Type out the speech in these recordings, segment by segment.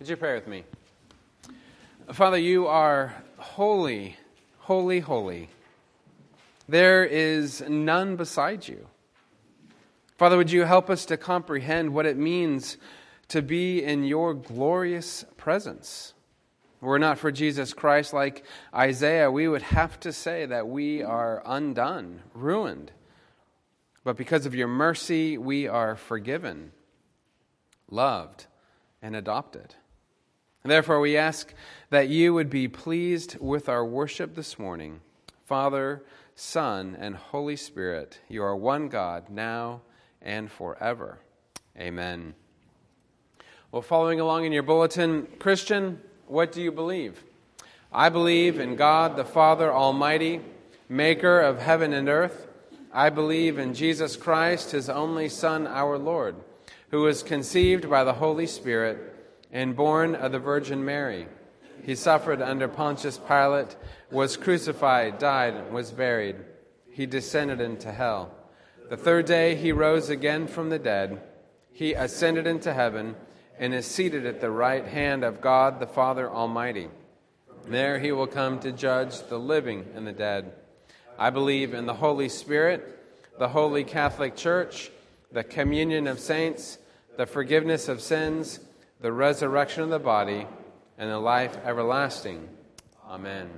Would you pray with me? Father, you are holy, holy, holy. There is none beside you. Father, would you help us to comprehend what it means to be in your glorious presence? Were it not for Jesus Christ, like Isaiah, we would have to say that we are undone, ruined. But because of your mercy, we are forgiven, loved, and adopted. And therefore, we ask that you would be pleased with our worship this morning. Father, Son, and Holy Spirit, you are one God, now and forever. Amen. Well, following along in your bulletin, Christian, what do you believe? I believe in God the Father Almighty, maker of heaven and earth. I believe in Jesus Christ, his only Son, our Lord, who was conceived by the Holy Spirit and born of the Virgin Mary. He suffered under Pontius Pilate, was crucified, died, and was buried. He descended into hell. The third day he rose again from the dead. He ascended into heaven and is seated at the right hand of God the Father Almighty. There he will come to judge the living and the dead. I believe in the Holy Spirit, the Holy Catholic Church, the communion of saints, the forgiveness of sins, the resurrection of the body, and the life everlasting. Amen.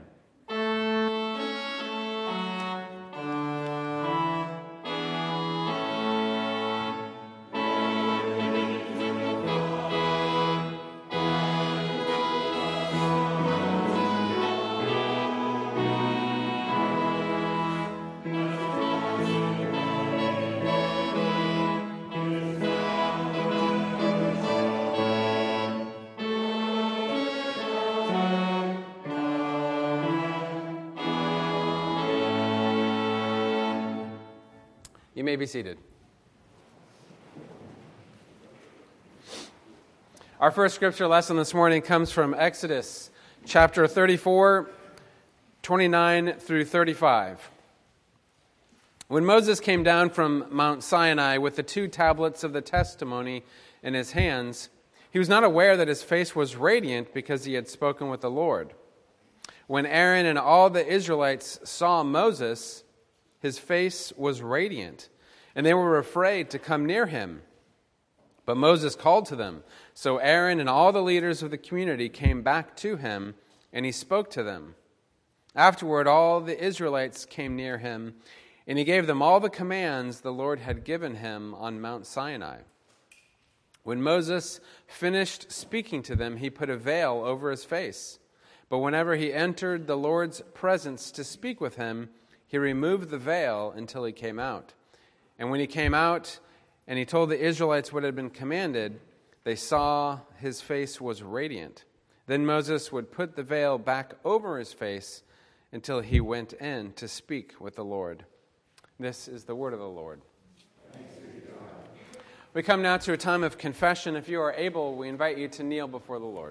You may be seated. Our first scripture lesson this morning comes from Exodus chapter 34, 29 through 35. When Moses came down from Mount Sinai with the 2 tablets of the testimony in his hands, he was not aware that his face was radiant because he had spoken with the Lord. When Aaron and all the Israelites saw Moses, his face was radiant, and they were afraid to come near him. But Moses called to them. So Aaron and all the leaders of the community came back to him, and he spoke to them. Afterward, all the Israelites came near him, and he gave them all the commands the Lord had given him on Mount Sinai. When Moses finished speaking to them, he put a veil over his face. But whenever he entered the Lord's presence to speak with him, he removed the veil until he came out. And when he came out and he told the Israelites what had been commanded, they saw his face was radiant. Then Moses would put the veil back over his face until he went in to speak with the Lord. This is the word of the Lord. We come now to a time of confession. If you are able, we invite you to kneel before the Lord.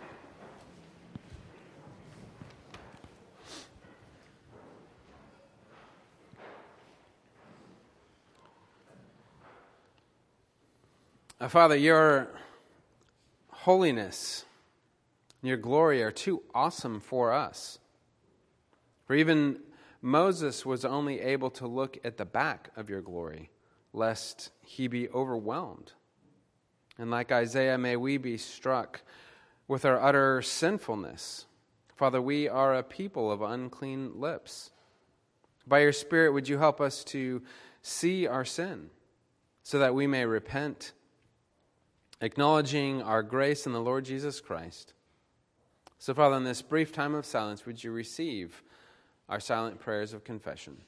Father, your holiness and your glory are too awesome for us. For even Moses was only able to look at the back of your glory, lest he be overwhelmed. And like Isaiah, may we be struck with our utter sinfulness. Father, we are a people of unclean lips. By your Spirit, would you help us to see our sin so that we may repent, acknowledging our grace in the Lord Jesus Christ. So, Father, in this brief time of silence, would you receive our silent prayers of confession?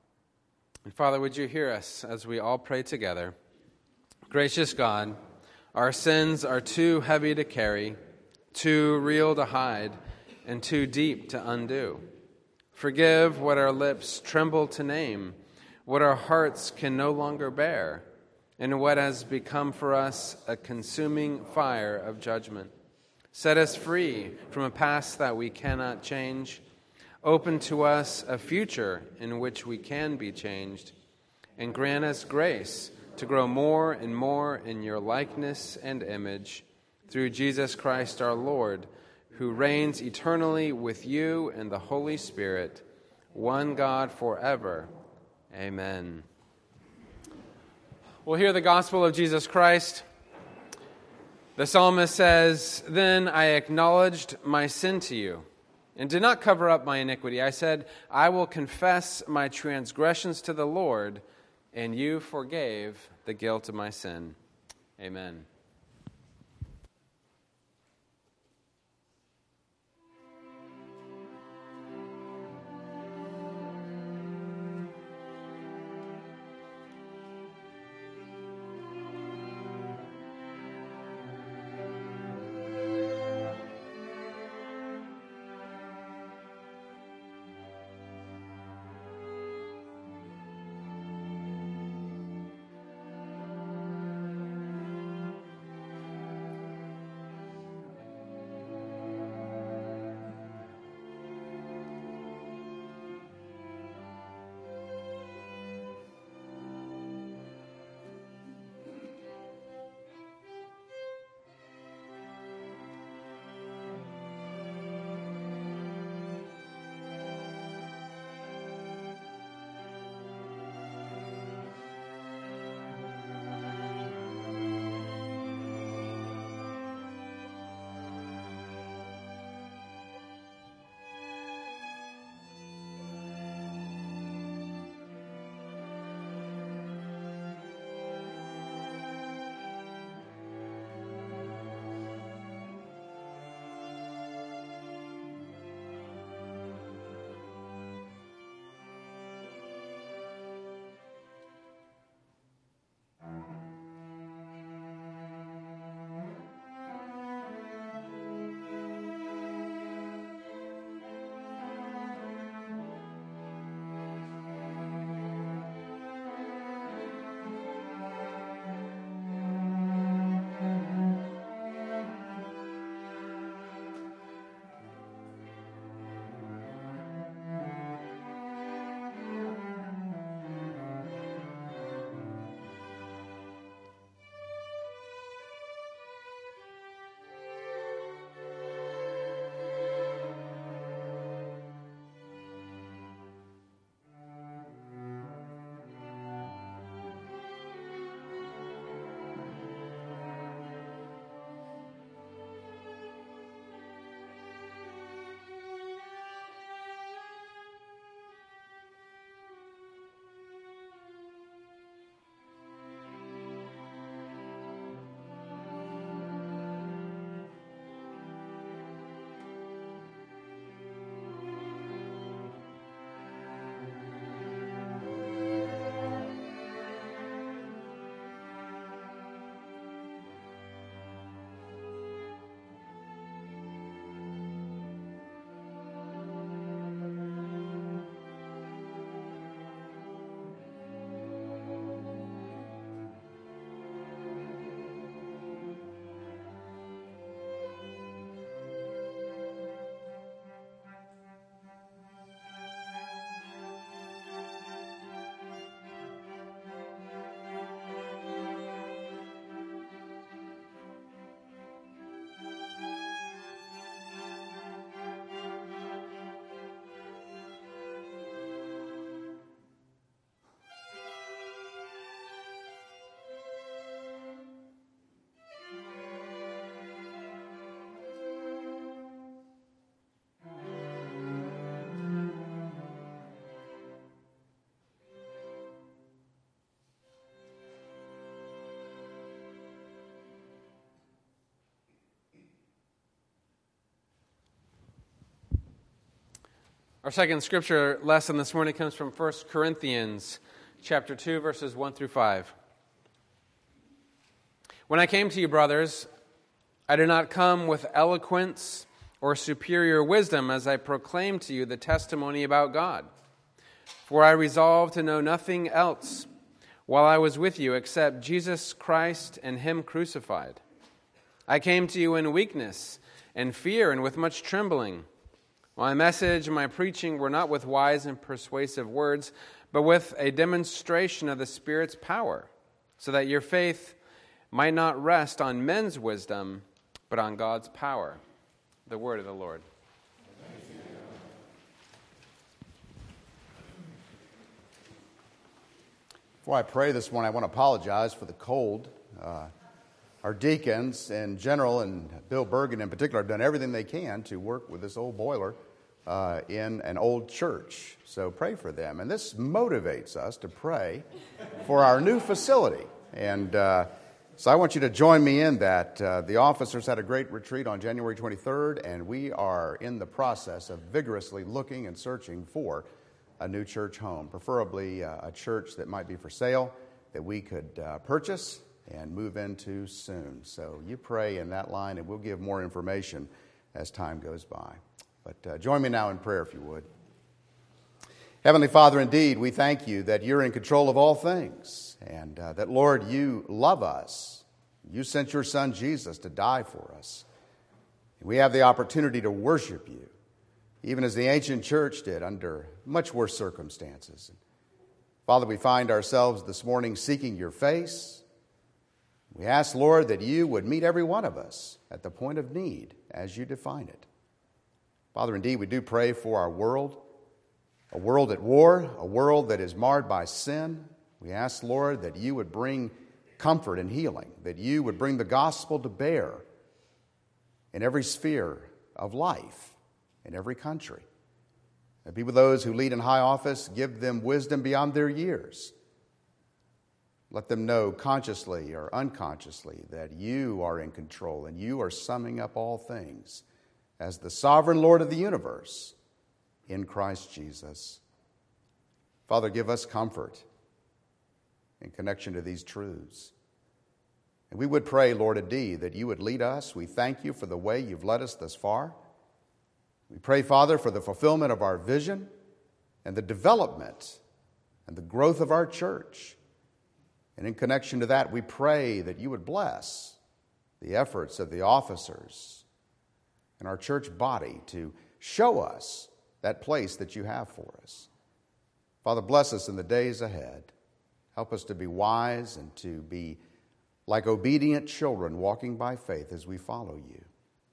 And Father, would you hear us as we all pray together? Gracious God, Our sins are too heavy to carry, too real to hide, and too deep to undo. Forgive what our lips tremble to name, what our hearts can no longer bear, and what has become for us a consuming fire of judgment. Set us free from a past that we cannot change. Open to us a future in which we can be changed, and grant us grace to grow more and more in your likeness and image, through Jesus Christ our Lord, who reigns eternally with you and the Holy Spirit, one God forever. Amen. We'll hear the gospel of Jesus Christ. The psalmist says, "Then I acknowledged my sin to you, and did not cover up my iniquity. I said, I will confess my transgressions to the Lord, and you forgave the guilt of my sin." Amen. Our second scripture lesson this morning comes from 1 Corinthians chapter 2, verses 1 through 5. When I came to you, brothers, I did not come with eloquence or superior wisdom as I proclaimed to you the testimony about God. For I resolved to know nothing else while I was with you except Jesus Christ and Him crucified. I came to you in weakness and fear and with much trembling. My message and my preaching were not with wise and persuasive words, but with a demonstration of the Spirit's power, so that your faith might not rest on men's wisdom, but on God's power. The word of the Lord. Before I pray this morning, I want to apologize for the cold. Our deacons in general, and Bill Bergen in particular, have done everything they can to work with this old boiler in an old church. So pray for them. And this motivates us to pray for our new facility. And so I want you to join me in that. The officers had a great retreat on January 23rd, and we are in the process of vigorously looking and searching for a new church home, preferably a church that might be for sale, that we could purchase and move into soon. So you pray in that line, and we'll give more information as time goes by. But join me now in prayer, if you would. Heavenly Father, indeed, we thank you that you're in control of all things, and that, Lord, you love us. You sent your Son, Jesus, to die for us. We have the opportunity to worship you, even as the ancient church did under much worse circumstances. Father, we find ourselves this morning seeking your face. We ask, Lord, that you would meet every one of us at the point of need as you define it. Father, indeed, we do pray for our world, a world at war, a world that is marred by sin. We ask, Lord, that you would bring comfort and healing, that you would bring the gospel to bear in every sphere of life, in every country. And be with those who lead in high office, give them wisdom beyond their years. Let them know consciously or unconsciously that you are in control and you are summing up all things as the sovereign Lord of the universe in Christ Jesus. Father, give us comfort in connection to these truths. And we would pray, Lord, indeed, that you would lead us. We thank you for the way you've led us thus far. We pray, Father, for the fulfillment of our vision and the development and the growth of our church. And in connection to that, we pray that you would bless the efforts of the officers and our church body to show us that place that you have for us. Father, bless us in the days ahead. Help us to be wise and to be like obedient children walking by faith as we follow you.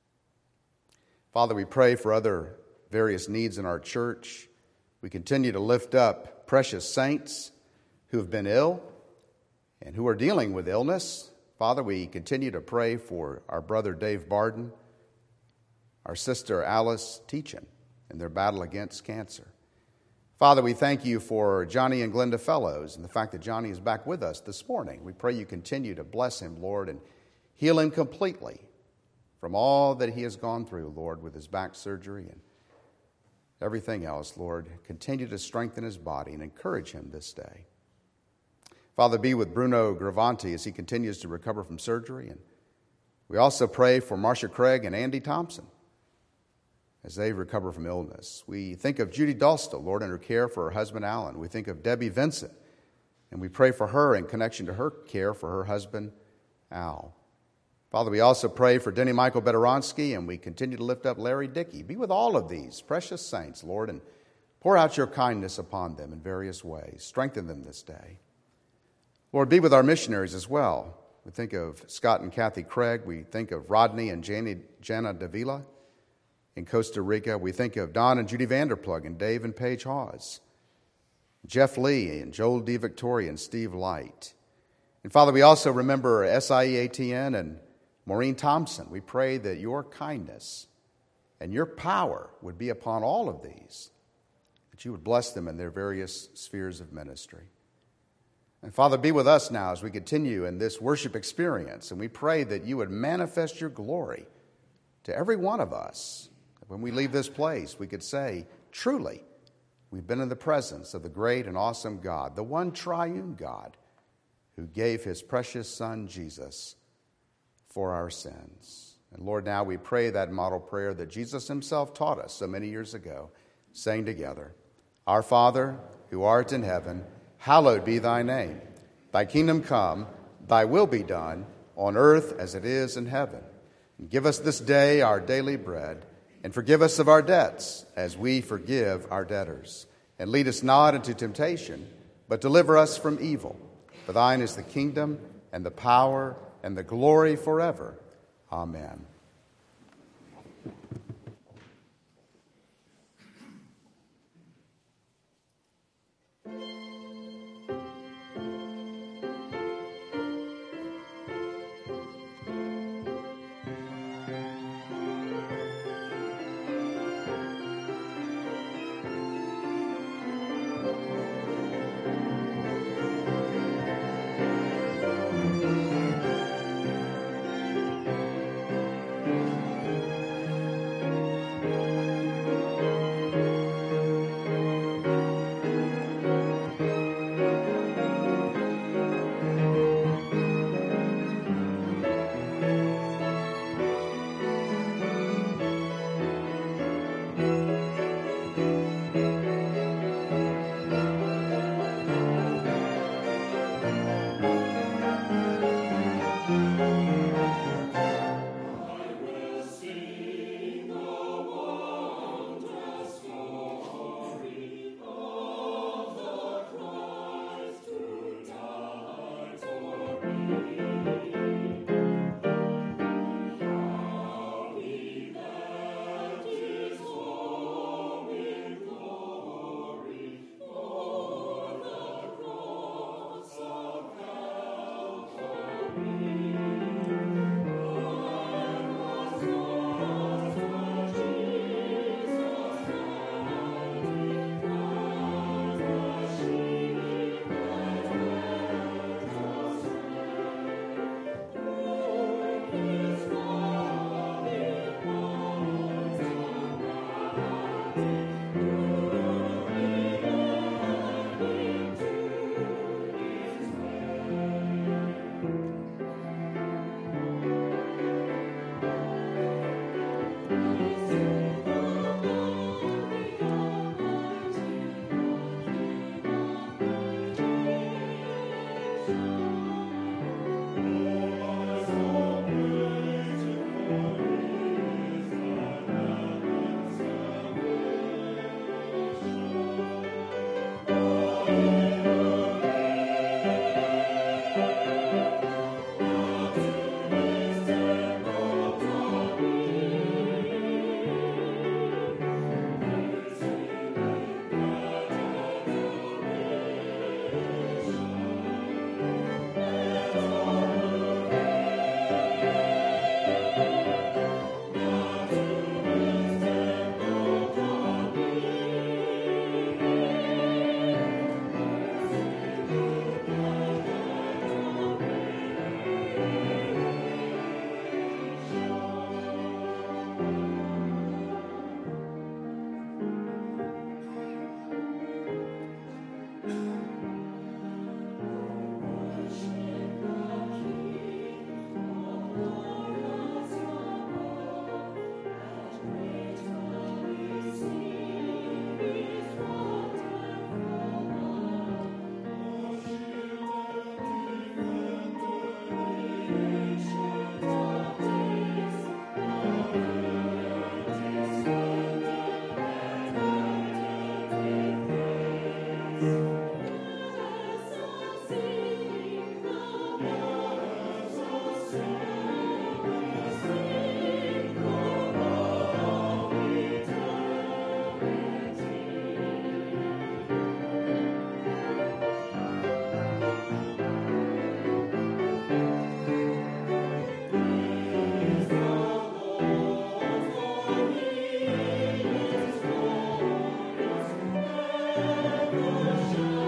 Father, we pray for other various needs in our church. We continue to lift up precious saints who have been ill and who are dealing with illness. Father, we continue to pray for our brother Dave Barden, our sister Alice Teachin in their battle against cancer. Father, we thank you for Johnny and Glenda Fellows and the fact that Johnny is back with us this morning. We pray you continue to bless him, Lord, and heal him completely from all that he has gone through, Lord, with his back surgery and everything else. Lord, continue to strengthen his body and encourage him this day. Father, be with Bruno Gravanti as he continues to recover from surgery. And we also pray for Marcia Craig and Andy Thompson as they recover from illness. We think of Judy Dulstel, Lord, in her care for her husband, Alan. We think of Debbie Vincent, and we pray for her in connection to her care for her husband, Al. Father, we also pray for Denny Michael Bedoronsky, and we continue to lift up Larry Dickey. Be with all of these precious saints, Lord, and pour out your kindness upon them in various ways. Strengthen them this day. Lord, be with our missionaries as well. We think of Scott and Kathy Craig. We think of Rodney and Jana Davila in Costa Rica. We think of Don and Judy Vanderplug and Dave and Paige Hawes, Jeff Lee and Joel D. Victoria and Steve Light. And Father, we also remember SIE-ATN and Maureen Thompson. We pray that your kindness and your power would be upon all of these, that you would bless them in their various spheres of ministry. And Father, be with us now as we continue in this worship experience, and we pray that you would manifest your glory to every one of us. When we leave this place, we could say, truly, we've been in the presence of the great and awesome God, the one triune God who gave his precious Son, Jesus, for our sins. And Lord, now we pray that model prayer that Jesus himself taught us so many years ago, saying together, Our Father, who art in heaven, hallowed be thy name. Thy kingdom come, thy will be done, on earth as it is in heaven. And give us this day our daily bread, and forgive us of our debts, as we forgive our debtors. And lead us not into temptation, but deliver us from evil. For thine is the kingdom, and the power, and the glory forever. Amen. Thank you.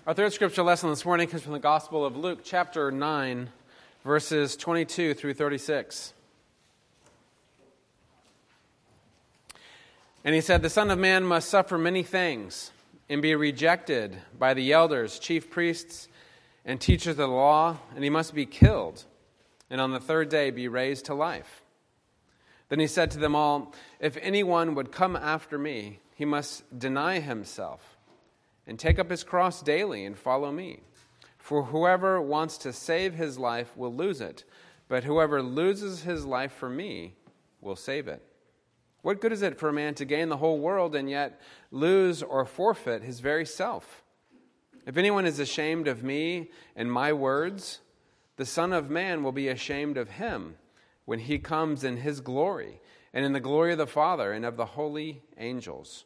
Our third scripture lesson this morning comes from the Gospel of Luke, chapter 9, verses 22 through 36. And he said, "The Son of Man must suffer many things and be rejected by the elders, chief priests, and teachers of the law, and he must be killed, and on the third day be raised to life." Then he said to them all, "If anyone would come after me, he must deny himself and take up his cross daily and follow me. For whoever wants to save his life will lose it, but whoever loses his life for me will save it. What good is it for a man to gain the whole world and yet lose or forfeit his very self? If anyone is ashamed of me and my words, the Son of Man will be ashamed of him when he comes in his glory and in the glory of the Father and of the holy angels.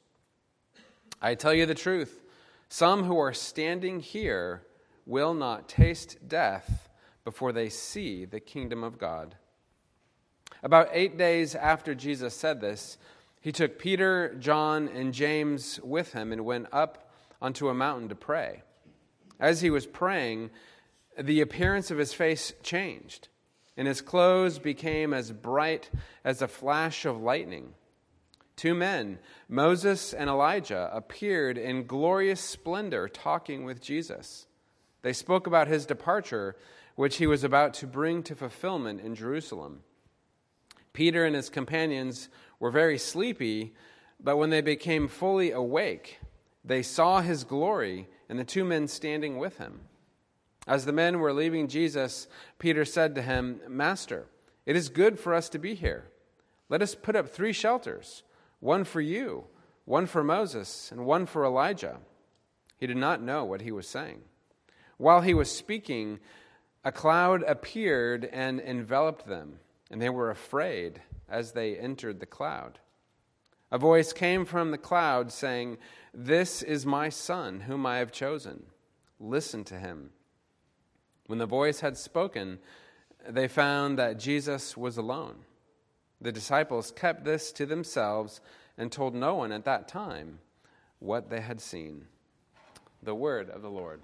I tell you the truth, some who are standing here will not taste death before they see the kingdom of God." About 8 days after Jesus said this, he took Peter, John, and James with him and went up onto a mountain to pray. As he was praying, the appearance of his face changed, and his clothes became as bright as a flash of lightning. 2 men, Moses and Elijah, appeared in glorious splendor talking with Jesus. They spoke about his departure, which he was about to bring to fulfillment in Jerusalem. Peter and his companions were very sleepy, but when they became fully awake, they saw his glory and the 2 men standing with him. As the men were leaving Jesus, Peter said to him, "Master, it is good for us to be here. Let us put up 3 shelters, one for you, one for Moses, and one for Elijah." He did not know what he was saying. While he was speaking, a cloud appeared and enveloped them, and they were afraid as they entered the cloud. A voice came from the cloud saying, "This is my Son, whom I have chosen. Listen to him." When the voice had spoken, they found that Jesus was alone. The disciples kept this to themselves and told no one at that time what they had seen. The word of the Lord.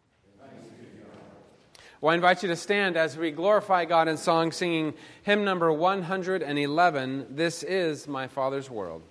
Well, I invite you to stand as we glorify God in song, singing hymn number 111, "This is My Father's World."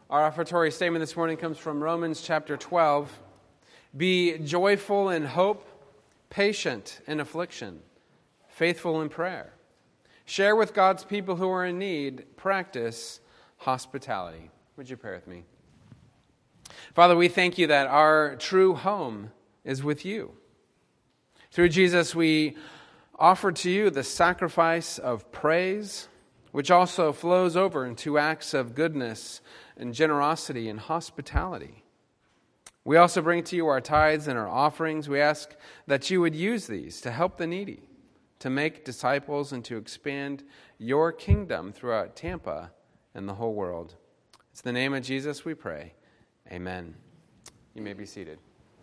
Our offertory statement this morning comes from Romans chapter 12. Be joyful in hope, patient in affliction, faithful in prayer. Share with God's people who are in need. Practice hospitality. Would you pray with me? Father, we thank you that our true home is with you. Through Jesus, we offer to you the sacrifice of praise, which also flows over into acts of goodness and generosity and hospitality. We also bring to you our tithes and our offerings. We ask that you would use these to help the needy, to make disciples, and to expand your kingdom throughout Tampa and the whole world. It's in the name of Jesus we pray. Amen. You may be seated.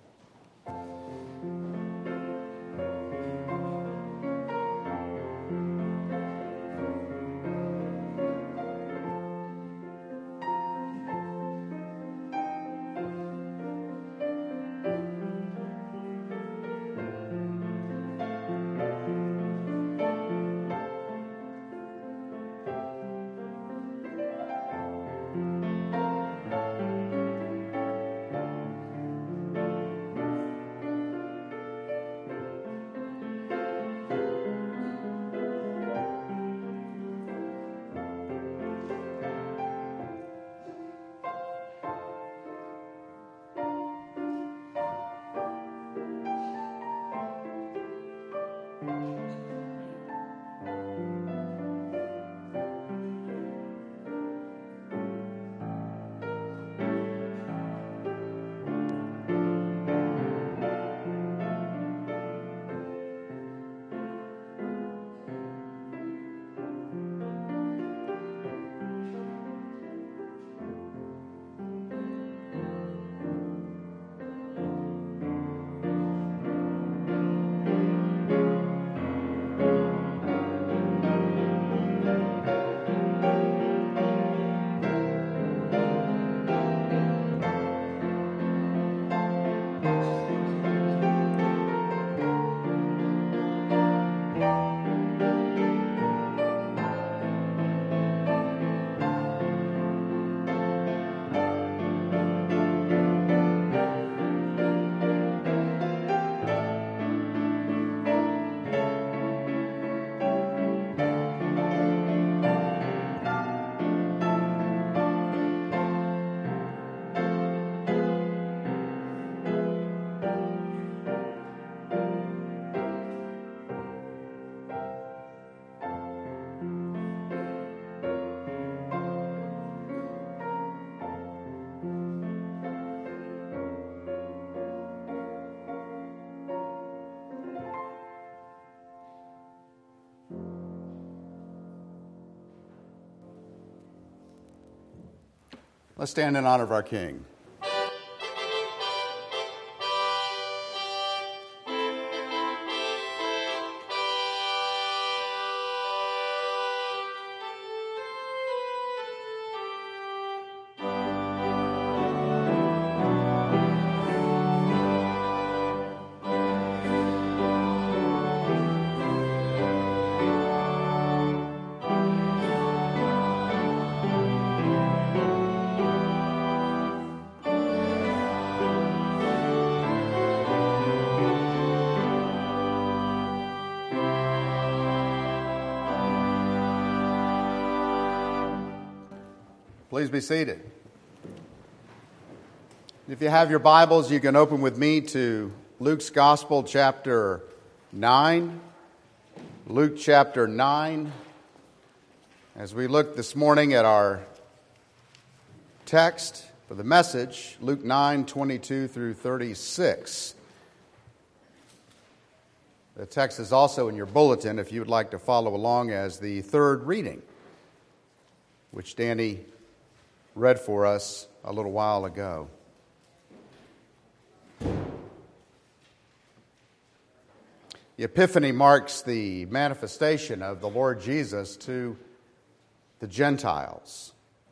Let's stand in honor of our King. Please be seated. If you have your Bibles, you can open with me to Luke's Gospel, chapter 9. Luke chapter 9. As we look this morning at our text for the message, Luke 9:22 through 36. The text is also in your bulletin if you would like to follow along as the third reading, which Danny read for us a little while ago. The Epiphany marks the manifestation of the Lord Jesus to the Gentiles.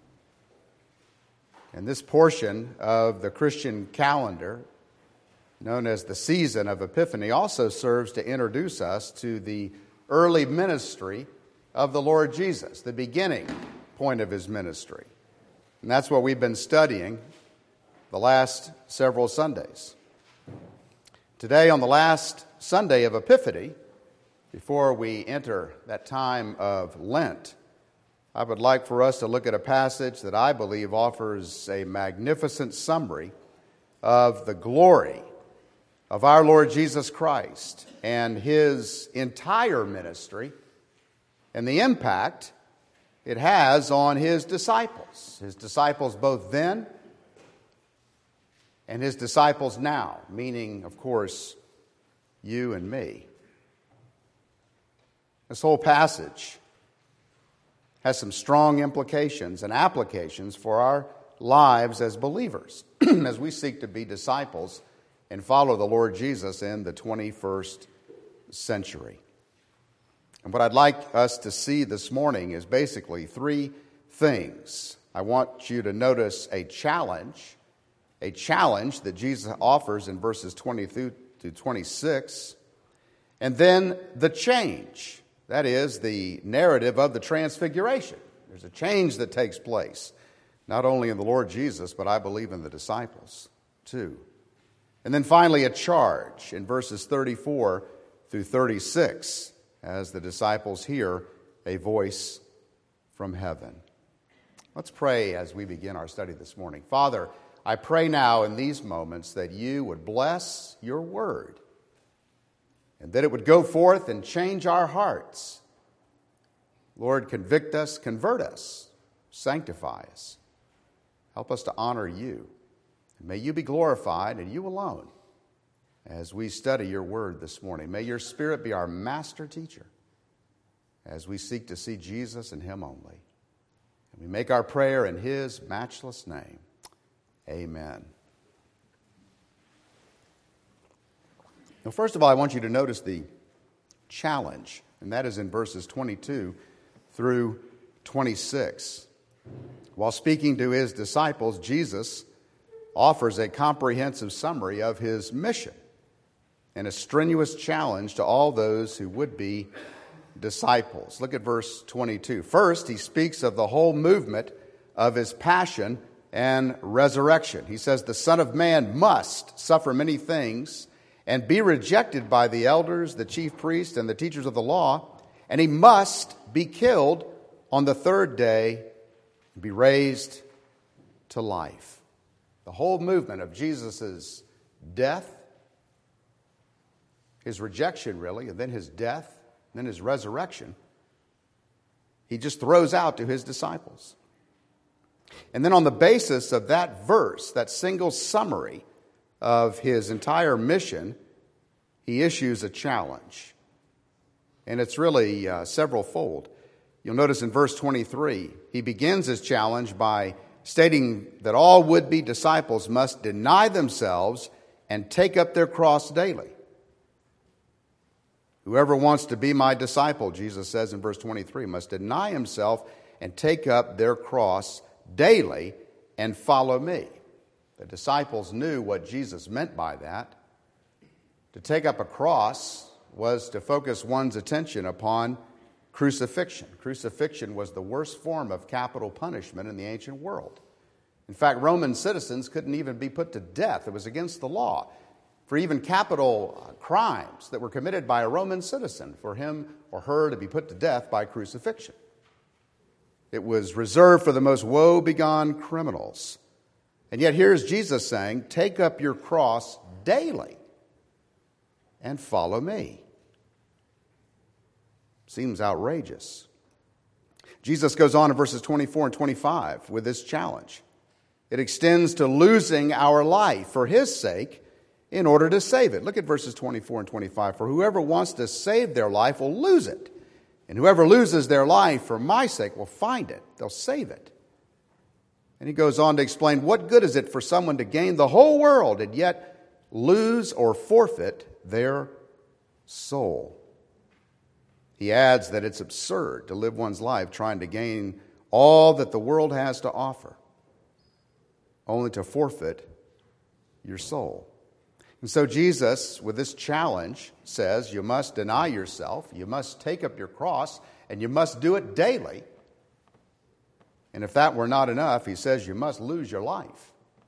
And this portion of the Christian calendar, known as the season of Epiphany, also serves to introduce us to the early ministry of the Lord Jesus, the beginning point of his ministry. And that's what we've been studying the last several Sundays. Today, on the last Sunday of Epiphany, before we enter that time of Lent, I would like for us to look at a passage that I believe offers a magnificent summary of the glory of our Lord Jesus Christ and His entire ministry and the impact it has on His disciples both then and His disciples now, meaning, of course, you and me. This whole passage has some strong implications and applications for our lives as believers as we seek to be disciples and follow the Lord Jesus in the 21st century. And what I'd like us to see this morning is basically three things. I want you to notice a challenge that Jesus offers in verses 22 to 26, and then the change. That is the narrative of the transfiguration. There's a change that takes place, not only in the Lord Jesus, but I believe in the disciples too. And then finally a charge in verses 34 through 36 as the disciples hear a voice from heaven. Let's pray as we begin our study this morning. Father, I pray now in these moments that you would bless your word and that it would go forth and change our hearts. Lord, convict us, convert us, sanctify us. Help us to honor you. And may you be glorified and you alone as we study your word this morning. May your Spirit be our master teacher as we seek to see Jesus and him only. And we make our prayer in his matchless name. Amen. Now, first of all, I want you to notice the challenge, and that is in verses 22 through 26. While speaking to his disciples, Jesus offers a comprehensive summary of his mission and a strenuous challenge to all those who would be disciples. Look at verse 22. First, he speaks of the whole movement of his passion and resurrection. He says, the Son of Man must suffer many things and be rejected by the elders, the chief priests, and the teachers of the law, and he must be killed on the third day and be raised to life. The whole movement of Jesus' death, his rejection really, and then his death, and then his resurrection, he just throws out to his disciples. And then on the basis of that verse, that single summary of his entire mission, he issues a challenge. And it's really several-fold. You'll notice in verse 23, he begins his challenge by stating that all would-be disciples must deny themselves and take up their cross daily. Whoever wants to be my disciple, Jesus says in verse 23, must deny himself and take up their cross daily and follow me. The disciples knew what Jesus meant by that. To take up a cross was to focus one's attention upon crucifixion. Crucifixion was the worst form of capital punishment in the ancient world. In fact, Roman citizens couldn't even be put to death. It was against the law for even capital crimes that were committed by a Roman citizen for him or her to be put to death by crucifixion. It was reserved for the most woe-begone criminals. And yet here's Jesus saying, take up your cross daily and follow me. Seems outrageous. Jesus goes on in verses 24 and 25 with this challenge. It extends to losing our life for his sake in order to save it. Look at verses 24 and 25. For whoever wants to save their life will lose it. And whoever loses their life for my sake will find it. They'll save it. And he goes on to explain, what good is it for someone to gain the whole world and yet lose or forfeit their soul? He adds that it's absurd to live one's life trying to gain all that the world has to offer, only to forfeit your soul. And so Jesus, with this challenge, says you must deny yourself, you must take up your cross, and you must do it daily And if that were not enough, he says you must lose your life.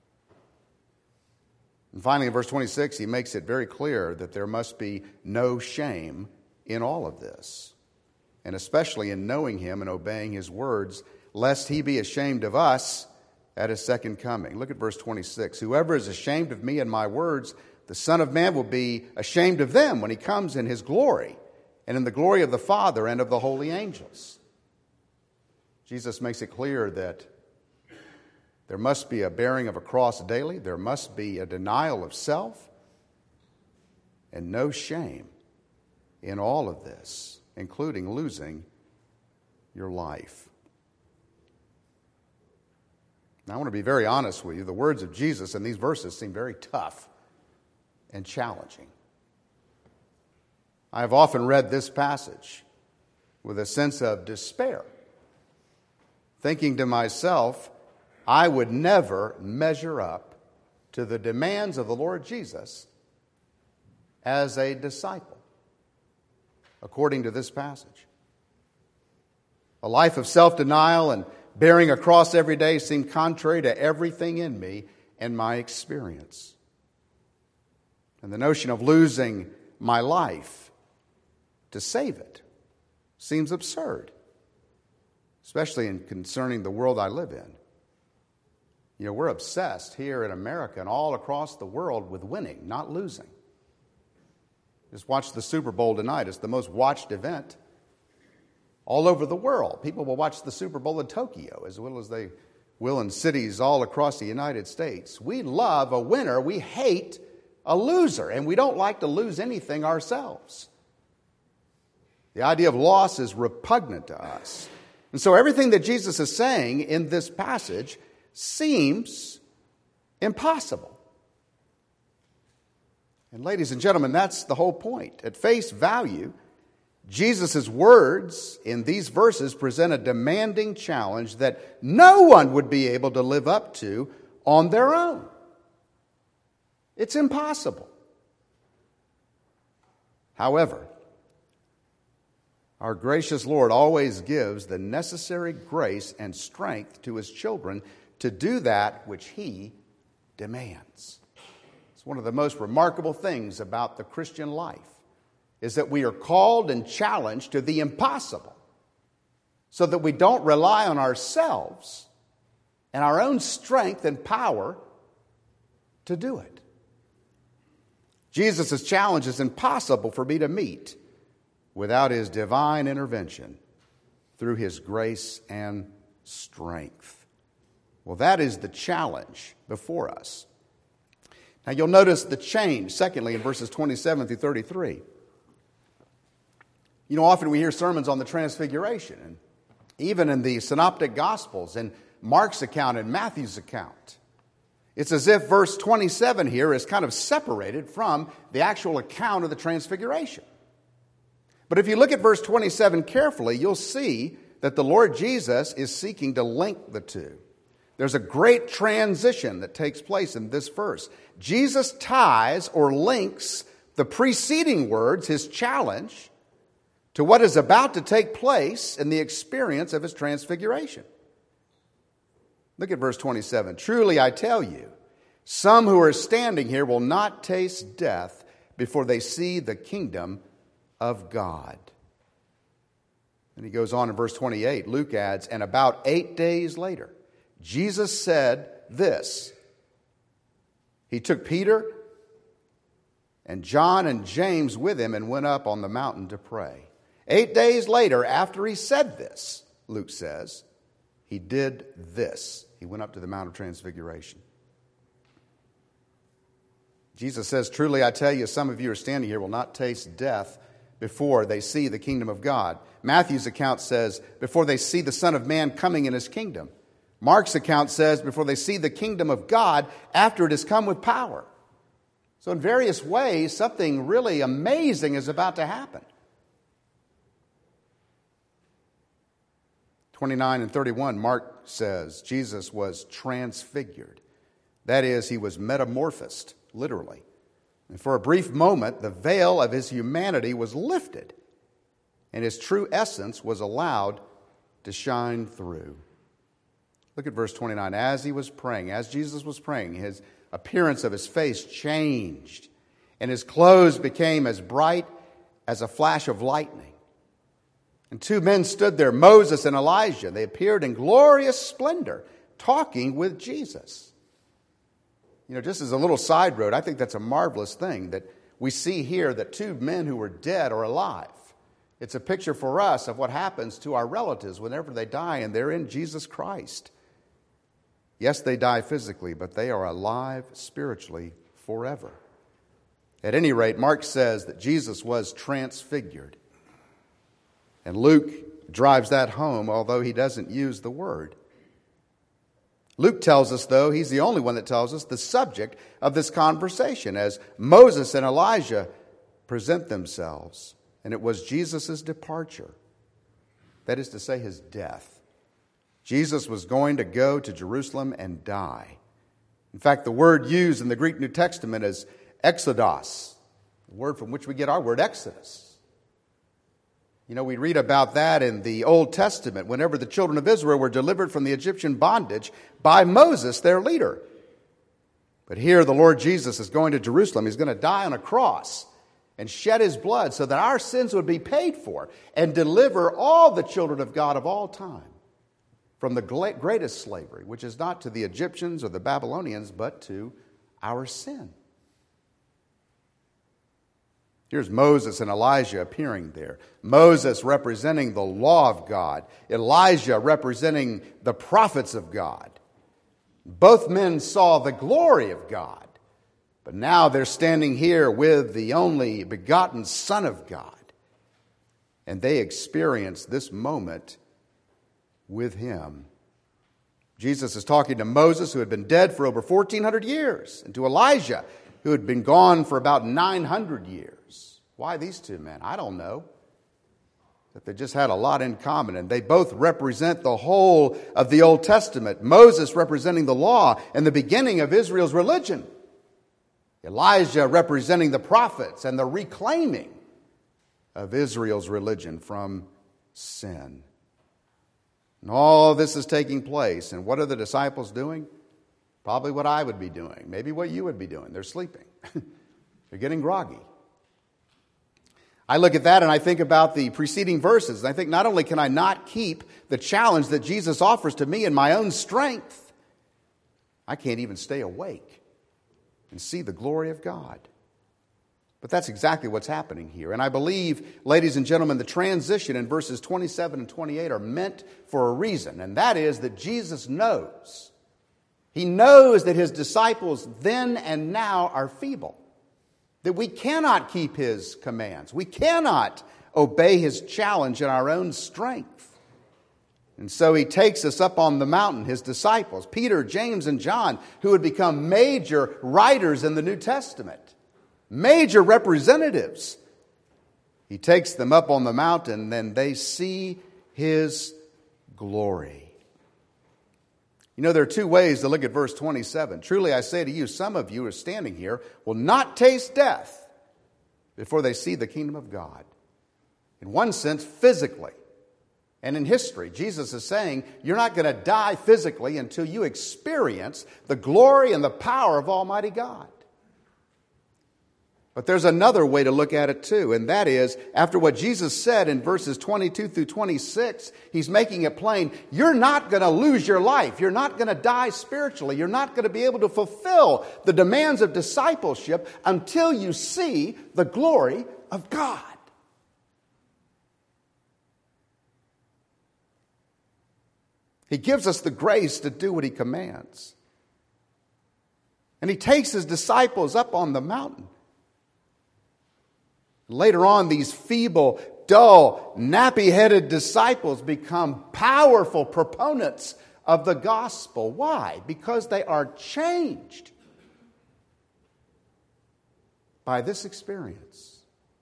And finally, in verse 26, he makes it very clear that there must be no shame in all of this, and especially in knowing him and obeying his words, lest he be ashamed of us at his second coming. Look at verse 26. Whoever is ashamed of me and my words, the Son of Man will be ashamed of them when he comes in his glory and in the glory of the Father and of the holy angels. Jesus makes it clear that there must be a bearing of a cross daily. There must be a denial of self and no shame in all of this, including losing your life. Now, I want to be very honest with you. The words of Jesus in these verses seem very tough and challenging. I have often read this passage with a sense of despair, thinking to myself, I would never measure up to the demands of the Lord Jesus as a disciple, according to this passage. A life of self-denial and bearing a cross every day seemed contrary to everything in me and my experience. And the notion of losing my life to save it seems absurd, especially in concerning the world I live in. You know, we're obsessed here in America and all across the world with winning, not losing. Just watch the Super Bowl tonight. It's the most watched event all over the world. People will watch the Super Bowl in Tokyo as well as they will in cities all across the United States. We love a winner. We hate a loser, and we don't like to lose anything ourselves. The idea of loss is repugnant to us. And so everything that Jesus is saying in this passage seems impossible. And ladies and gentlemen, that's the whole point. At face value, Jesus' words in these verses present a demanding challenge that no one would be able to live up to on their own. It's impossible. However, our gracious Lord always gives the necessary grace and strength to his children to do that which he demands. It's one of the most remarkable things about the Christian life is that we are called and challenged to the impossible so that we don't rely on ourselves and our own strength and power to do it. Jesus' challenge is impossible for me to meet without his divine intervention through his grace and strength. Well, that is the challenge before us. Now, you'll notice the change, secondly, in verses 27 through 33. You know, often we hear sermons on the Transfiguration, and even in the Synoptic Gospels, and Mark's account and Matthew's account. It's as if verse 27 here is kind of separated from the actual account of the Transfiguration. But if you look at verse 27 carefully, you'll see that the Lord Jesus is seeking to link the two. There's a great transition that takes place in this verse. Jesus ties or links the preceding words, his challenge, to what is about to take place in the experience of his transfiguration. Look at verse 27. Truly I tell you, some who are standing here will not taste death before they see the kingdom of God. And he goes on in verse 28. Luke adds, and about 8 days later, Jesus said this. He took Peter and John and James with him and went up on the mountain to pray. 8 days later, after he said this, Luke says, he did this. He went up to the Mount of Transfiguration. Jesus says, truly I tell you, some of you are standing here will not taste death before they see the kingdom of God. Matthew's account says, before they see the Son of Man coming in his kingdom. Mark's account says, before they see the kingdom of God after it has come with power. So in various ways, something really amazing is about to happen. 29 and 31, Mark says Jesus was transfigured. That is, he was metamorphosed, literally. And for a brief moment, the veil of his humanity was lifted, and his true essence was allowed to shine through. Look at verse 29. As he was praying, as Jesus was praying, his appearance of his face changed, and his clothes became as bright as a flash of lightning. And two men stood there, Moses and Elijah. They appeared in glorious splendor, talking with Jesus. Just as a little side road, I think that's a marvelous thing that we see here that two men who were dead are alive. It's a picture for us of what happens to our relatives whenever they die and they're in Jesus Christ. Yes, they die physically, but they are alive spiritually forever. At any rate, Mark says that Jesus was transfigured. And Luke drives that home, although he doesn't use the word. Luke tells us, though, he's the only one that tells us the subject of this conversation as Moses and Elijah present themselves. And it was Jesus' departure. That is to say, his death. Jesus was going to go to Jerusalem and die. In fact, the word used in the Greek New Testament is exodos, the word from which we get our word Exodus. We read about that in the Old Testament whenever the children of Israel were delivered from the Egyptian bondage by Moses, their leader. But here the Lord Jesus is going to Jerusalem. He's going to die on a cross and shed his blood so that our sins would be paid for and deliver all the children of God of all time from the greatest slavery, which is not to the Egyptians or the Babylonians, but to our sin. Here's Moses and Elijah appearing there. Moses representing the law of God. Elijah representing the prophets of God. Both men saw the glory of God. But now they're standing here with the only begotten Son of God. And they experience this moment with him. Jesus is talking to Moses, who had been dead for over 1,400 years, and to Elijah, who had been gone for about 900 years. Why these two men? I don't know. But they just had a lot in common, and they both represent the whole of the Old Testament. Moses representing the law and the beginning of Israel's religion. Elijah representing the prophets and the reclaiming of Israel's religion from sin. And all this is taking place, and what are the disciples doing? Probably what I would be doing, maybe what you would be doing. They're sleeping. They're getting groggy. I look at that and I think about the preceding verses. And I think not only can I not keep the challenge that Jesus offers to me in my own strength, I can't even stay awake and see the glory of God. But that's exactly what's happening here. And I believe, ladies and gentlemen, the transition in verses 27 and 28 are meant for a reason. And that is that Jesus knows. He knows that his disciples then and now are feeble. That we cannot keep his commands. We cannot obey his challenge in our own strength. And so he takes us up on the mountain, his disciples, Peter, James, and John, who would become major writers in the New Testament, major representatives. He takes them up on the mountain, then they see his glory. There are two ways to look at verse 27. Truly I say to you, some of you who are standing here will not taste death before they see the kingdom of God. In one sense, physically. And in history, Jesus is saying you're not going to die physically until you experience the glory and the power of Almighty God. But there's another way to look at it too, and that is, after what Jesus said in verses 22 through 26, he's making it plain, you're not going to lose your life. You're not going to die spiritually. You're not going to be able to fulfill the demands of discipleship until you see the glory of God. He gives us the grace to do what he commands. And he takes his disciples up on the mountain. Later on, these feeble, dull, nappy-headed disciples become powerful proponents of the gospel. Why? Because they are changed by this experience,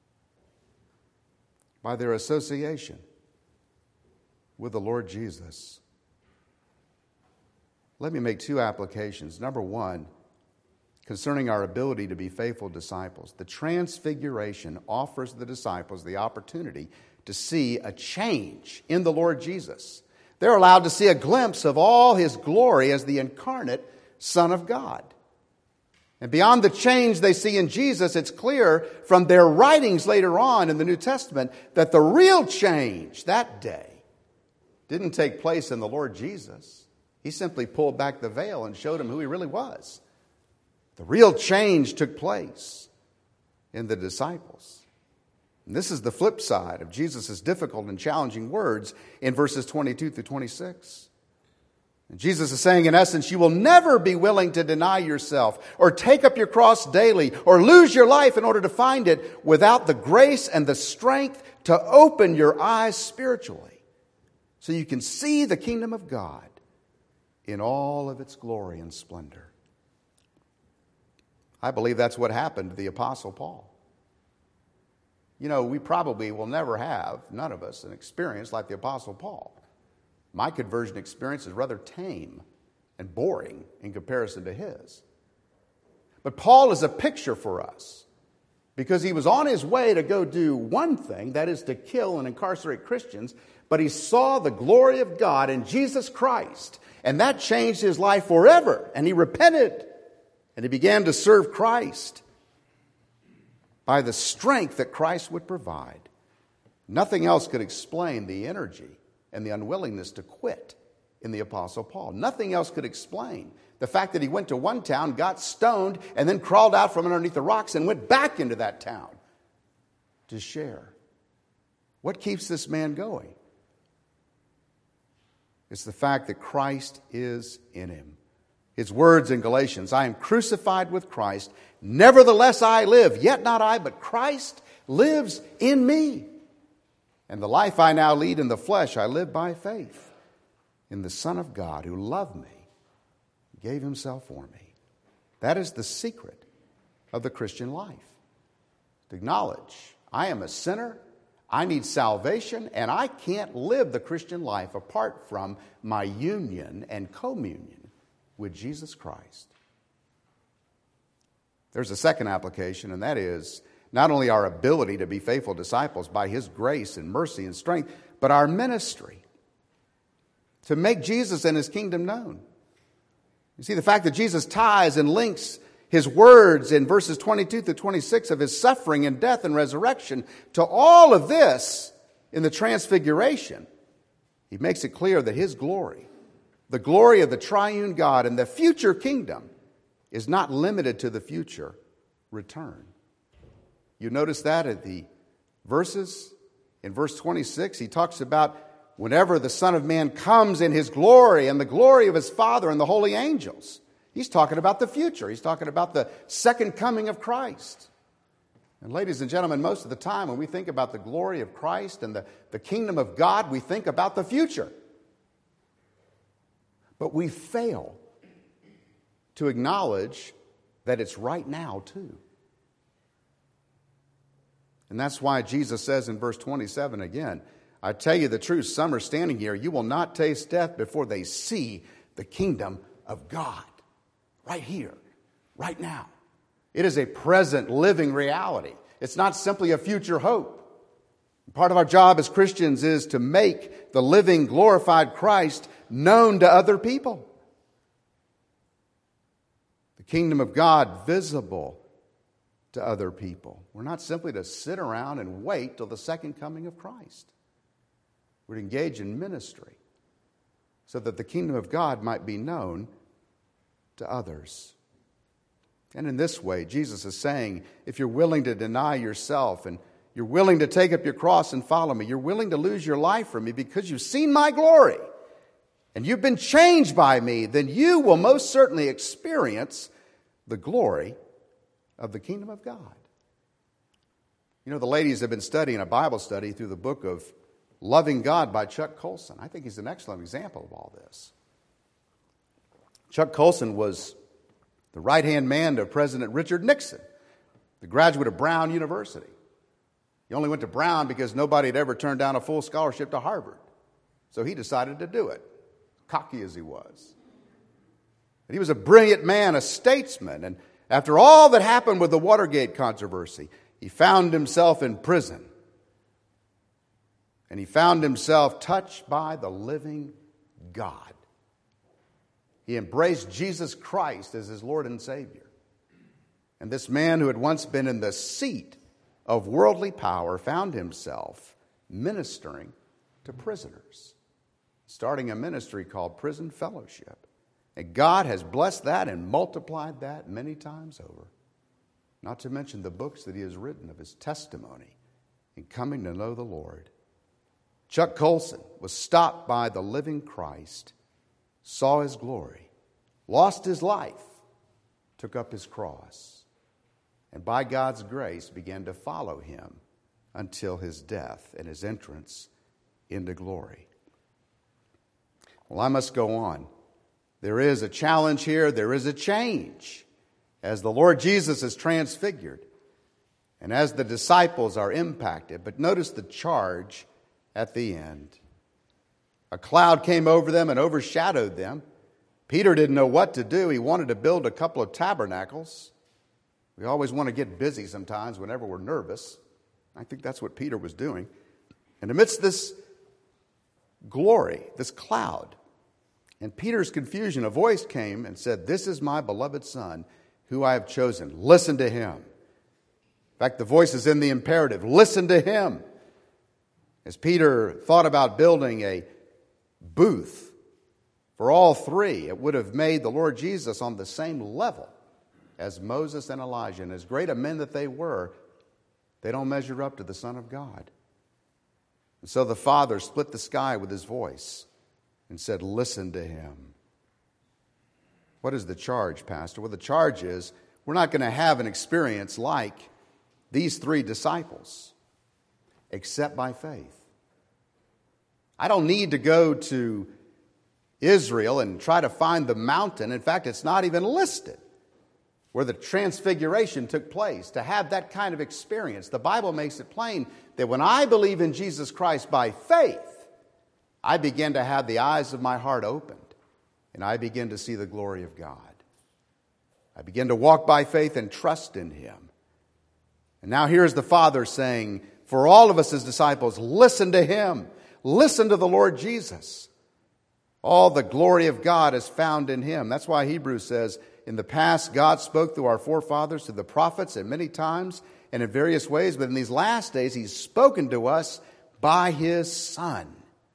by their association with the Lord Jesus. Let me make two applications. Number one, concerning our ability to be faithful disciples. The Transfiguration offers the disciples the opportunity to see a change in the Lord Jesus. They're allowed to see a glimpse of all His glory as the incarnate Son of God. And beyond the change they see in Jesus, it's clear from their writings later on in the New Testament that the real change that day didn't take place in the Lord Jesus. He simply pulled back the veil and showed them who He really was. The real change took place in the disciples. And this is the flip side of Jesus' difficult and challenging words in verses 22 through 26. And Jesus is saying, in essence, you will never be willing to deny yourself or take up your cross daily or lose your life in order to find it without the grace and the strength to open your eyes spiritually so you can see the kingdom of God in all of its glory and splendor. I believe that's what happened to the Apostle Paul. You know, we probably will never have, none of us, an experience like the Apostle Paul. My conversion experience is rather tame and boring in comparison to his. But Paul is a picture for us because he was on his way to go do one thing, that is to kill and incarcerate Christians, but he saw the glory of God in Jesus Christ, and that changed his life forever, and he repented, and he began to serve Christ by the strength that Christ would provide. Nothing else could explain the energy and the unwillingness to quit in the Apostle Paul. Nothing else could explain the fact that he went to one town, got stoned, and then crawled out from underneath the rocks and went back into that town to share. What keeps this man going? It's the fact that Christ is in him. His words in Galatians, I am crucified with Christ, nevertheless I live, yet not I, but Christ lives in me. And the life I now lead in the flesh, I live by faith in the Son of God who loved me, gave Himself for me. That is the secret of the Christian life. To acknowledge, I am a sinner, I need salvation, and I can't live the Christian life apart from my union and communion with Jesus Christ. There's a second application, and that is not only our ability to be faithful disciples by His grace and mercy and strength, but our ministry to make Jesus and His kingdom known. You see, the fact that Jesus ties and links His words in verses 22 through 26 of His suffering and death and resurrection to all of this in the transfiguration, He makes it clear that His glory, the glory of the triune God and the future kingdom, is not limited to the future return. You notice that at the verses. In verse 26, He talks about whenever the Son of Man comes in His glory and the glory of His Father and the holy angels. He's talking about the future. He's talking about the second coming of Christ. And ladies and gentlemen, most of the time when we think about the glory of Christ and the kingdom of God, we think about the future. But we fail to acknowledge that it's right now too. And that's why Jesus says in verse 27 again, I tell you the truth, some are standing here, you will not taste death before they see the kingdom of God. Right here, right now. It is a present living reality. It's not simply a future hope. Part of our job as Christians is to make the living, glorified Christ known to other people. The kingdom of God visible to other people. We're not simply to sit around and wait till the second coming of Christ. We're to engage in ministry so that the kingdom of God might be known to others. And in this way, Jesus is saying, if you're willing to deny yourself and you're willing to take up your cross and follow me, you're willing to lose your life for me because you've seen my glory and you've been changed by me, then you will most certainly experience the glory of the kingdom of God. You know, the ladies have been studying a Bible study through the book of Loving God by Chuck Colson. I think he's an excellent example of all this. Chuck Colson was the right-hand man to President Richard Nixon, the graduate of Brown University. He only went to Brown because nobody had ever turned down a full scholarship to Harvard. So he decided to do it, cocky as he was. And he was a brilliant man, a statesman, and after all that happened with the Watergate controversy, he found himself in prison. And he found himself touched by the living God. He embraced Jesus Christ as his Lord and Savior. And this man who had once been in the seat of worldly power found himself ministering to prisoners, starting a ministry called Prison Fellowship. And God has blessed that and multiplied that many times over. Not to mention the books that he has written of his testimony in coming to know the Lord. Chuck Colson was stopped by the living Christ, saw his glory, lost his life, took up his cross, and by God's grace began to follow him until his death and his entrance into glory. Well, I must go on. There is a challenge here. There is a change as the Lord Jesus is transfigured and as the disciples are impacted. But notice the charge at the end. A cloud came over them and overshadowed them. Peter didn't know what to do. He wanted to build a couple of tabernacles. We always want to get busy sometimes whenever we're nervous. I think that's what Peter was doing. And amidst this glory, this cloud, in Peter's confusion, a voice came and said, "This is my beloved Son, who I have chosen. Listen to him." In fact, the voice is in the imperative. Listen to him. As Peter thought about building a booth for all three, it would have made the Lord Jesus on the same level as Moses and Elijah. And as great a men that they were, they don't measure up to the Son of God. And so the Father split the sky with his voice and said, "Listen to him." What is the charge, Pastor? Well, the charge is we're not going to have an experience like these three disciples except by faith. I don't need to go to Israel and try to find the mountain. In fact, it's not even listed where the transfiguration took place to have that kind of experience. The Bible makes it plain that when I believe in Jesus Christ by faith, I begin to have the eyes of my heart opened, and I begin to see the glory of God. I begin to walk by faith and trust in him. And now here's the Father saying, for all of us as disciples, listen to him. Listen to the Lord Jesus. All the glory of God is found in him. That's why Hebrews says, in the past, God spoke through our forefathers, to the prophets at many times and in various ways. But in these last days, he's spoken to us by his Son.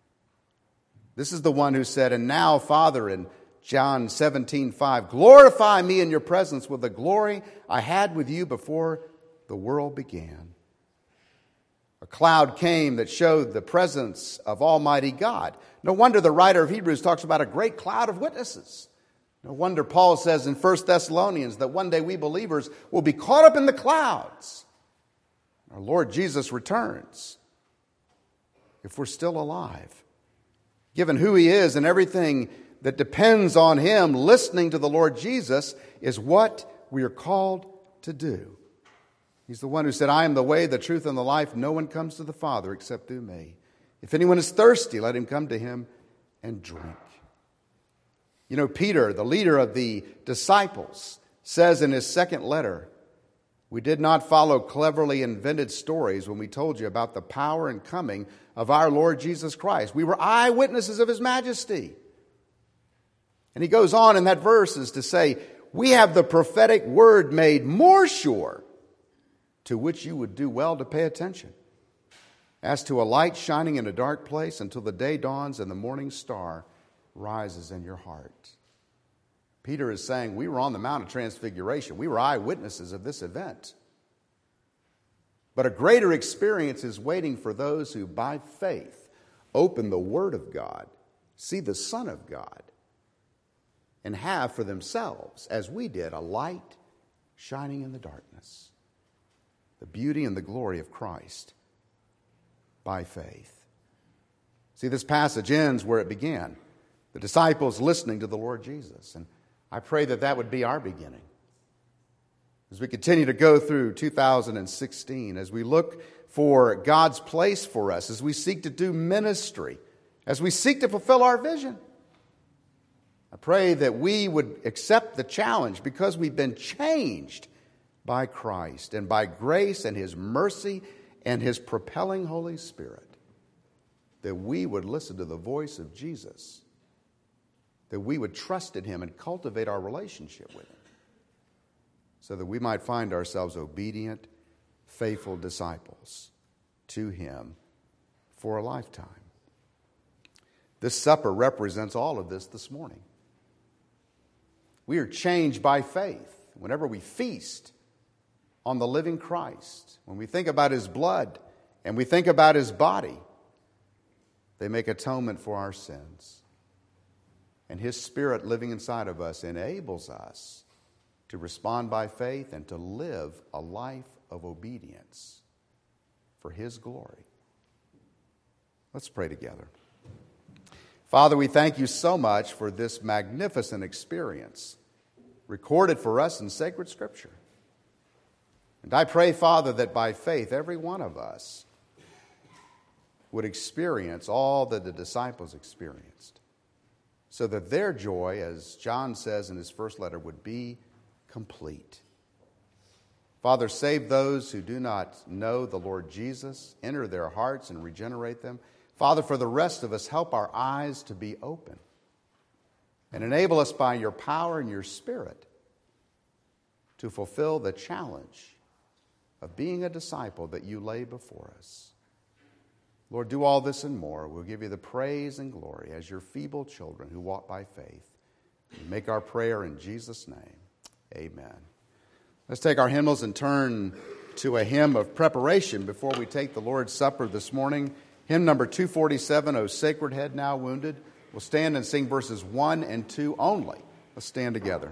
This is the one who said, "And now, Father," in John 17:5, "glorify me in your presence with the glory I had with you before the world began." A cloud came that showed the presence of Almighty God. No wonder the writer of Hebrews talks about a great cloud of witnesses. No wonder Paul says in 1 Thessalonians that one day we believers will be caught up in the clouds. Our Lord Jesus returns if we're still alive. Given who he is and everything that depends on him, listening to the Lord Jesus is what we are called to do. He's the one who said, "I am the way, the truth, and the life. No one comes to the Father except through me. If anyone is thirsty, let him come to him and drink." You know, Peter, the leader of the disciples, says in his second letter, "We did not follow cleverly invented stories when we told you about the power and coming of our Lord Jesus Christ. We were eyewitnesses of his majesty." And he goes on in that verse is to say, "We have the prophetic word made more sure, to which you would do well to pay attention, as to a light shining in a dark place until the day dawns and the morning star rises in your heart." Peter is saying we were on the Mount of Transfiguration. We were eyewitnesses of this event. But a greater experience is waiting for those who, by faith, open the Word of God, see the Son of God, and have for themselves, as we did, a light shining in the darkness. The beauty and the glory of Christ by faith. See, this passage ends where it began. The disciples listening to the Lord Jesus. And I pray that that would be our beginning. As we continue to go through 2016, as we look for God's place for us, as we seek to do ministry, as we seek to fulfill our vision, I pray that we would accept the challenge because we've been changed by Christ and by grace and his mercy and his propelling Holy Spirit, that we would listen to the voice of Jesus that we would trust in him and cultivate our relationship with him so that we might find ourselves obedient, faithful disciples to him for a lifetime. This supper represents all of this morning. We are changed by faith whenever we feast on the living Christ. When we think about his blood and we think about his body, they make atonement for our sins. And his Spirit living inside of us enables us to respond by faith and to live a life of obedience for his glory. Let's pray together. Father, we thank you so much for this magnificent experience recorded for us in sacred Scripture. And I pray, Father, that by faith every one of us would experience all that the disciples experienced, so that their joy, as John says in his first letter, would be complete. Father, save those who do not know the Lord Jesus, enter their hearts and regenerate them. Father, for the rest of us, help our eyes to be open and enable us by your power and your Spirit to fulfill the challenge of being a disciple that you lay before us. Lord, do all this and more. We'll give you the praise and glory as your feeble children who walk by faith. We make our prayer in Jesus' name. Amen. Let's take our hymnals and turn to a hymn of preparation before we take the Lord's Supper this morning. Hymn number 247, O Sacred Head Now Wounded. We'll stand and sing verses 1 and 2 only. Let's stand together.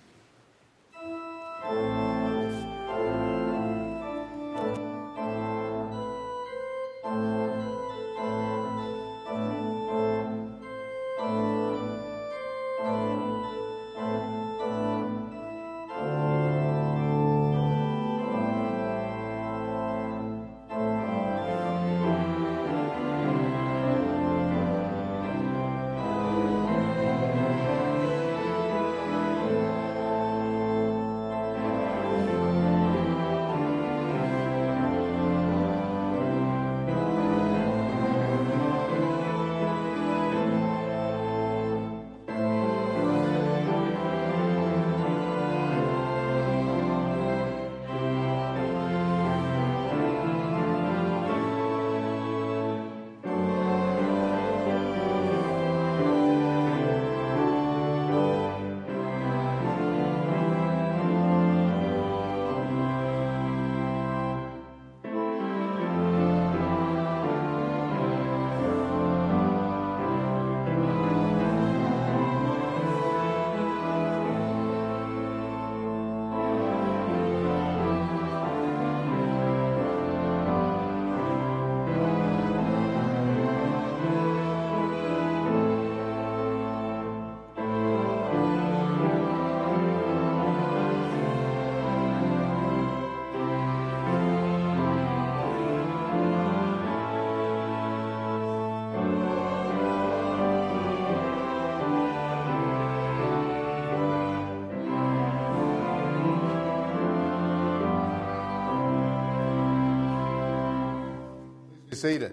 Seated.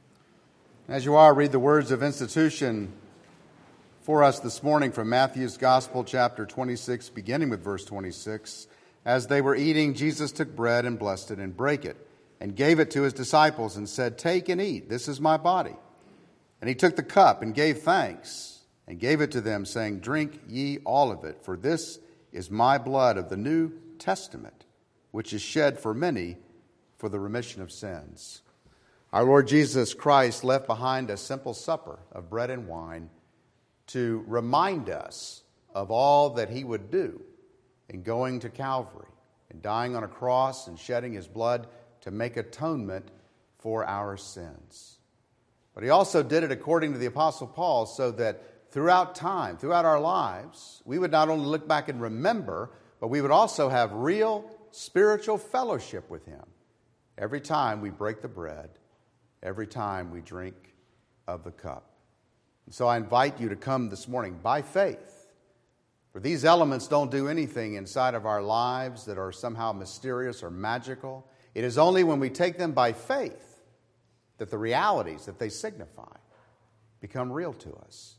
As you are, read the words of institution for us this morning from Matthew's Gospel, chapter 26, beginning with verse 26. As they were eating, Jesus took bread and blessed it and brake it and gave it to his disciples and said, "Take and eat, this is my body." And he took the cup and gave thanks and gave it to them, saying, "Drink ye all of it, for this is my blood of the New Testament, which is shed for many for the remission of sins." Our Lord Jesus Christ left behind a simple supper of bread and wine to remind us of all that he would do in going to Calvary and dying on a cross and shedding his blood to make atonement for our sins. But he also did it, according to the Apostle Paul, so that throughout time, throughout our lives, we would not only look back and remember, but we would also have real spiritual fellowship with him every time we break the bread, every time we drink of the cup. And so I invite you to come this morning by faith, for these elements don't do anything inside of our lives that are somehow mysterious or magical. It is only when we take them by faith that the realities that they signify become real to us.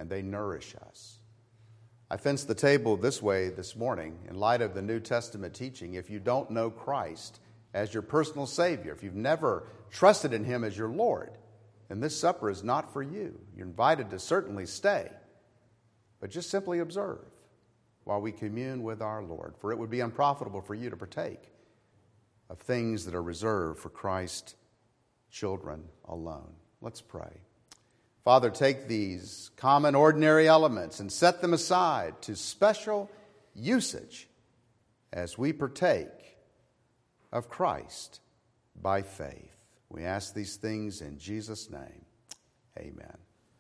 and they nourish us. I fence the table this way this morning in light of the New Testament teaching. If you don't know Christ as your personal Savior, if you've never trusted in Him as your Lord, then this supper is not for you. You're invited to certainly stay, but just simply observe while we commune with our Lord, for it would be unprofitable for you to partake of things that are reserved for Christ's children alone. Let's pray. Father, take these common, ordinary elements and set them aside to special usage as we partake of Christ by faith. We ask these things in Jesus' name. Amen.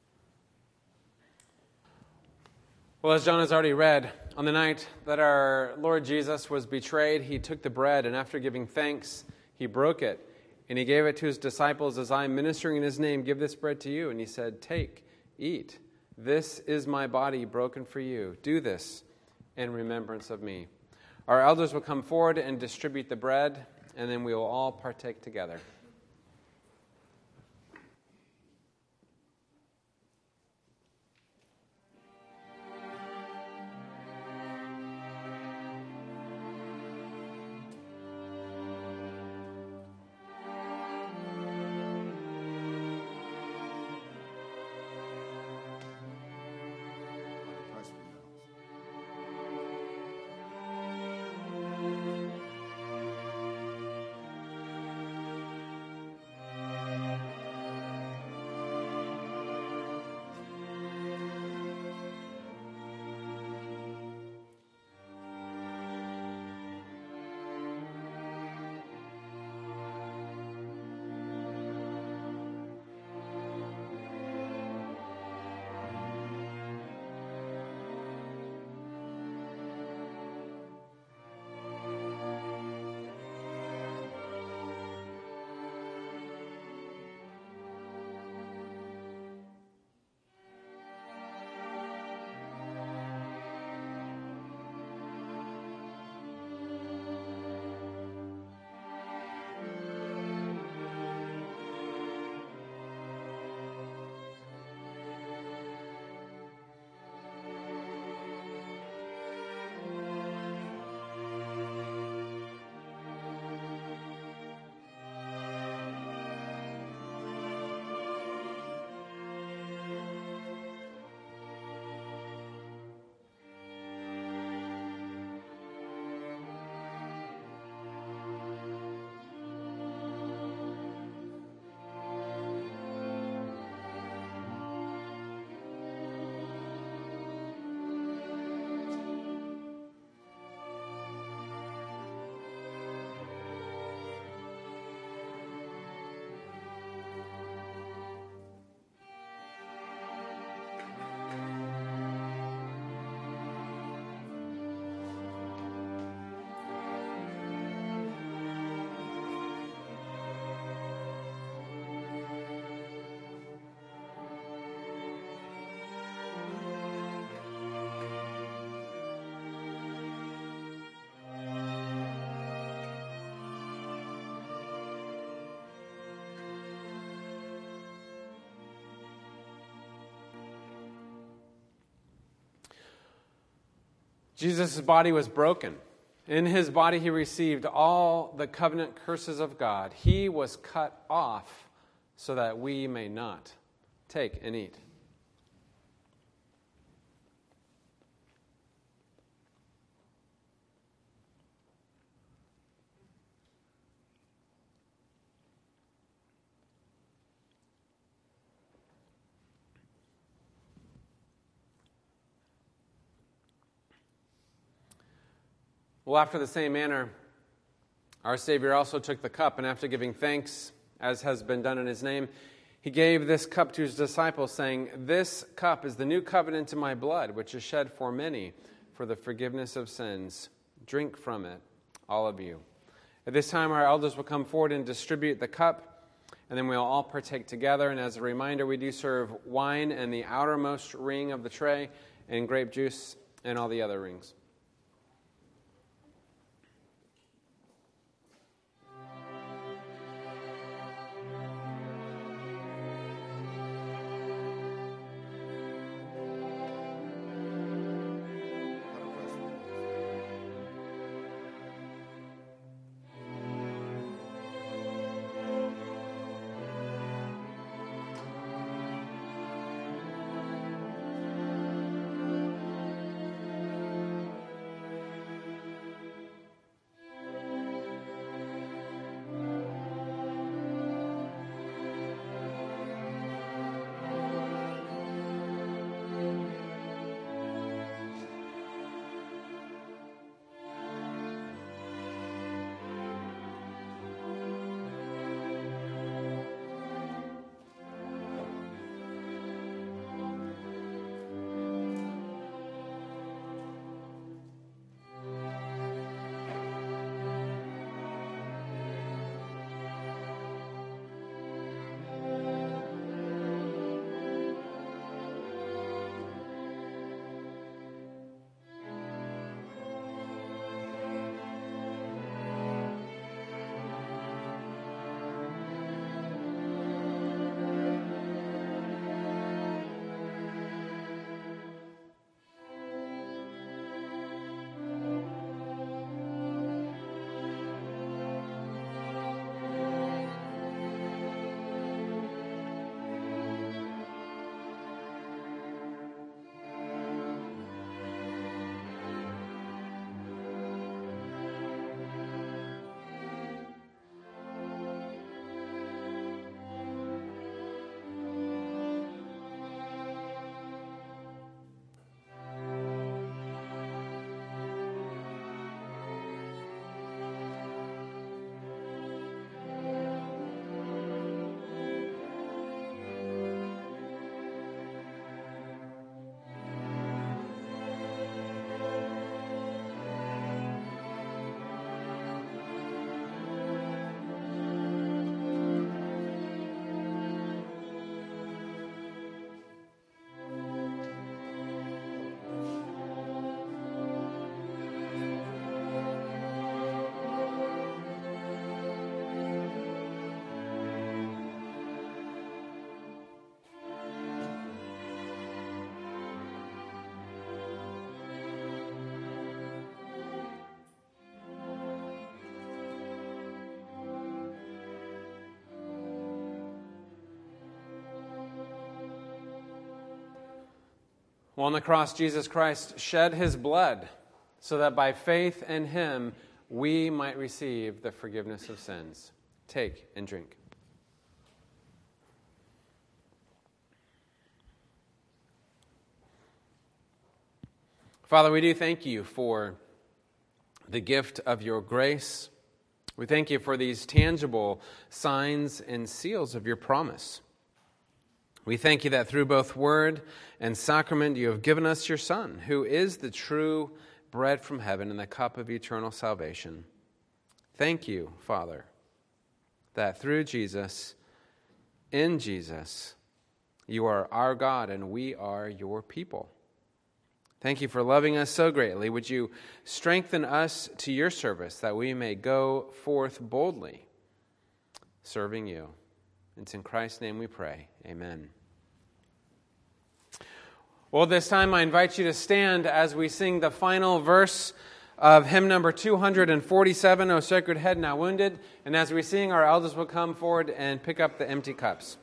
Well, as John has already read, on the night that our Lord Jesus was betrayed, He took the bread, and after giving thanks, He broke it. And He gave it to His disciples, as I am ministering in His name, give this bread to you. And He said, take, eat. This is my body broken for you. Do this in remembrance of me. Our elders will come forward and distribute the bread, and then we will all partake together. Jesus' body was broken. In His body He received all the covenant curses of God. He was cut off so that we may not. Take and eat. Well, after the same manner, our Savior also took the cup, and after giving thanks, as has been done in His name, He gave this cup to His disciples, saying, this cup is the new covenant in my blood, which is shed for many for the forgiveness of sins. Drink from it, all of you. At this time, our elders will come forward and distribute the cup, and then we'll all partake together. And as a reminder, we do serve wine in the outermost ring of the tray, and grape juice in all the other rings. Well, on the cross, Jesus Christ shed his blood so that by faith in him we might receive the forgiveness of sins. Take and drink. Father, we do thank you for the gift of your grace. We thank you for these tangible signs and seals of your promise. We thank you that through both word and sacrament you have given us your Son, who is the true bread from heaven and the cup of eternal salvation. Thank you, Father, that through Jesus, in Jesus, you are our God and we are your people. Thank you for loving us so greatly. Would you strengthen us to your service that we may go forth boldly, serving you. It's in Christ's name we pray. Amen. Well, this time I invite you to stand as we sing the final verse of hymn number 247, O Sacred Head Now Wounded. And as we sing, our elders will come forward and pick up the empty cups.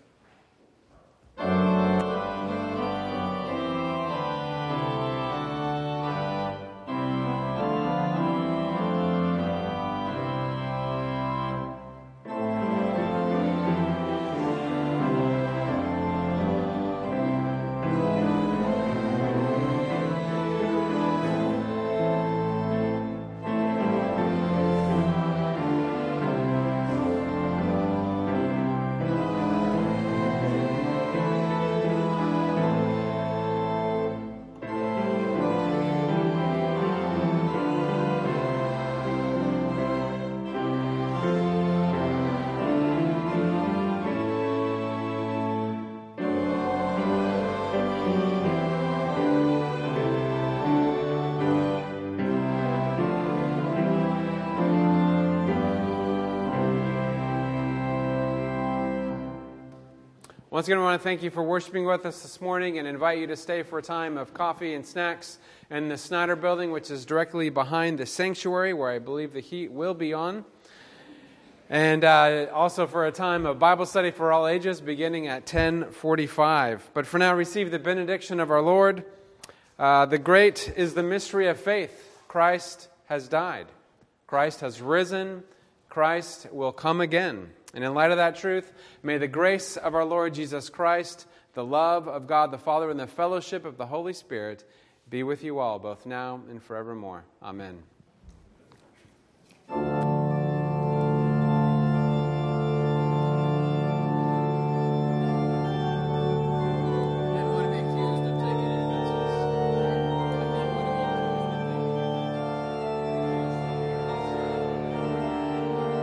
Once again, I want to thank you for worshiping with us this morning and invite you to stay for a time of coffee and snacks in the Snyder Building, which is directly behind the sanctuary, where I believe the heat will be on. And also for a time of Bible study for all ages, beginning at 10:45. But for now, receive the benediction of our Lord. The great is the mystery of faith. Christ has died. Christ has risen. Christ will come again. And in light of that truth, may the grace of our Lord Jesus Christ, the love of God the Father, and the fellowship of the Holy Spirit be with you all, both now and forevermore. Amen.